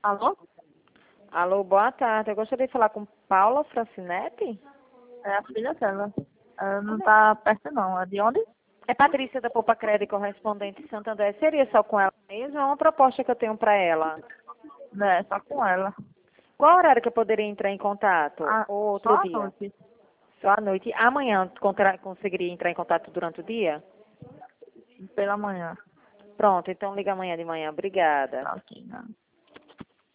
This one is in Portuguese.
Alô? Alô, boa tarde. Eu gostaria de falar com Paula Francinetti. É a filha dela. Ela não tá perto não. É de onde? É Patrícia da Poupa Crédito, correspondente de Santander. Seria só com ela mesmo? É uma proposta que eu tenho para ela. É, só com ela. Qual horário que eu poderia entrar em contato? Ah, Ou só outro à dia? noite. Só à noite. Amanhã conseguiria entrar em contato durante o dia? Pela manhã. Pronto, então liga amanhã de manhã. Obrigada. Tá ok, não.